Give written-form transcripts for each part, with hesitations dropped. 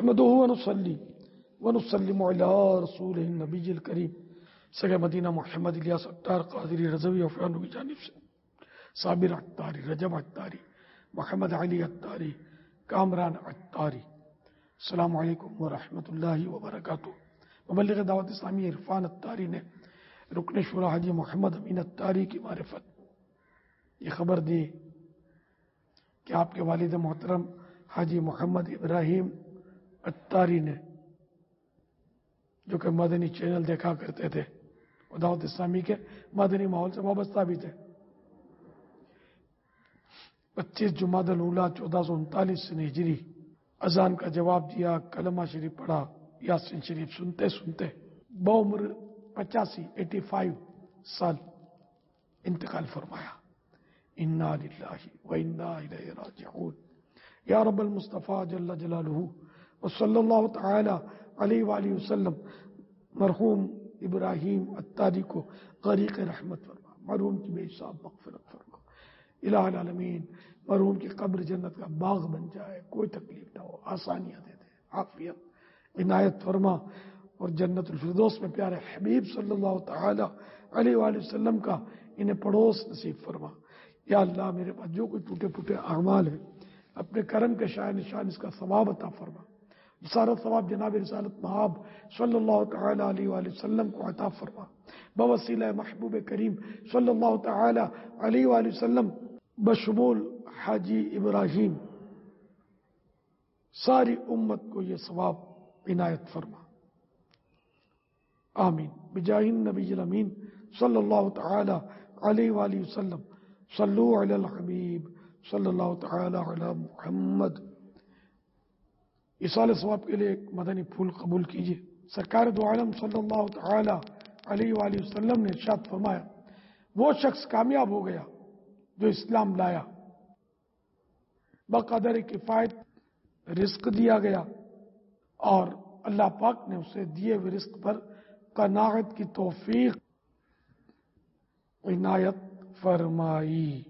نحمدہ ونصلی ونسلم علی رسولہ النبی الکریم سگے مدینہ محمد الیاس عطار قادری رضوی افرانو کی جانب سے صابر عطاری، رجب عطاری، محمد علی عطاری، کامران عطاری، السلام علیکم ورحمۃ اللہ وبرکاتہ۔ مبلغ دعوت اسلامی عرفان عطاری نے رکن شورا حاجی محمد امین عطاری کی معرفت یہ خبر دی کہ آپ کے والد محترم حاجی محمد ابراہیم عطاری نے، جو کہ مدنی چینل دیکھا کرتے تھے اور دعوت اسلامی کے مدنی ماحول سے وابستہ بھی تھے، 25 جمادی الاولیٰ 1439 ہجری اذان کا جواب دیا، کلمہ شریف پڑھا، یاسین شریف سنتے سنتے بعمر 85 سال انتقال فرمایا۔ انا للہ و انا الیہ راجعون۔ یا رب المصطفیٰ جل جلالہ وصلی اللہ تعالی علیہ وآلہ وسلم مرحوم ابراہیم عطاری کو غریق رحمت فرما، مرحوم کی بے حساب مغفرت فرما۔ الہ العالمین مرحوم کی قبر جنت کا باغ بن جائے، کوئی تکلیف نہ ہو، آسانیاں دے دے، عافیت عنایت فرما، اور جنت الفردوس میں پیارے حبیب صلی اللہ تعالی علیہ وآلہ وسلم کا انہیں پڑوس نصیب فرما۔ یا اللہ میرے پاس جو کوئی ٹوٹے پھوٹے اعمال ہیں، اپنے کرم کے شاہ نشان اس کا ثواب عطا فرما، سارا ثواب جناب رسالت مآب صلی اللہ تعالی علیہ وآلہ وسلم کو عطا فرما، بوسیلہ محبوب کریم صلی اللہ تعالی علیہ وآلہ وسلم بشمول حاجی ابراہیم ساری امت کو یہ ثواب عنایت فرما، آمین بجاہ النبی الامین صلی اللہ تعالی علیہ وآلہ وسلم۔ صلو علی الحبیب صلی اللہ تعالی علی محمد۔ ایصال ثواب کے لیے ایک مدنی پھول قبول کیجیے۔ سرکار دو عالم صلی اللہ تعالی علیہ وآلہ وسلم نے ارشاد فرمایا، وہ شخص کامیاب ہو گیا جو اسلام لایا، بقدر کفایت رزق دیا گیا اور اللہ پاک نے اسے دیے ہوئے رزق پر قناعت کی توفیق عنایت فرمائی۔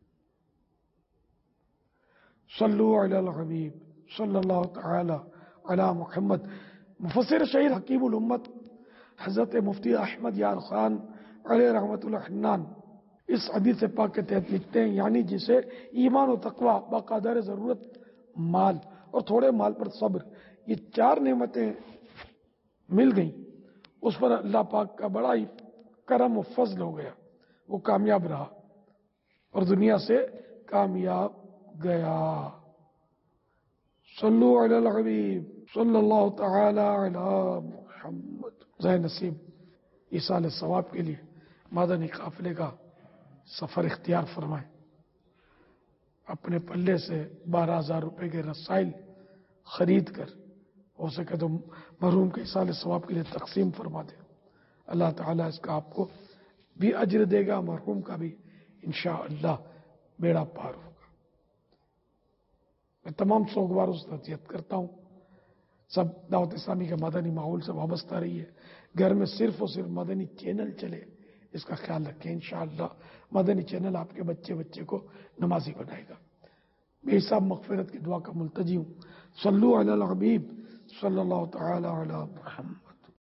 صلو علی الحبیب صلی اللہ تعالی علی محمد۔ مفسر شہید حکیم الامت حضرت مفتی احمد یار خان علیہ رحمۃ اللہ حنان اس حدیث پاک کے تحت لکھتے ہیں، یعنی جسے ایمان و تقوی، بقدر ضرورت مال اور تھوڑے مال پر صبر، یہ 4 نعمتیں مل گئیں، اس پر اللہ پاک کا بڑا ہی کرم و فضل ہو گیا، وہ کامیاب رہا اور دنیا سے کامیاب گیا۔ صلو علی الحبیب صلی اللہ تعالی علی محمد۔ ذہ نصیب ایصال ثواب کے لیے مدنی قافلے کا سفر اختیار فرمائیں، اپنے پلے سے 12,000 روپے کے رسائل خرید کر ہو سکے تو مرحوم کے ایصال ثواب کے لیے تقسیم فرما دیں، اللہ تعالیٰ اس کا آپ کو بھی اجر دے گا، مرحوم کا بھی انشاءاللہ بیڑا پار ہوگا۔ میں تمام سوگواروں سے نصیحت کرتا ہوں، سب دعوت اسلامی کے مدنی ماحول سے وابستہ رہی ہے، گھر میں صرف اور صرف مدنی چینل چلے، اس کا خیال رکھیں، انشاءاللہ مدنی چینل آپ کے بچے کو نمازی بنائے گا۔ بے حساب مغفرت کی دعا کا ملتجی ہوں۔ صلو علی الحبیب صلی اللہ تعالی علی محمد۔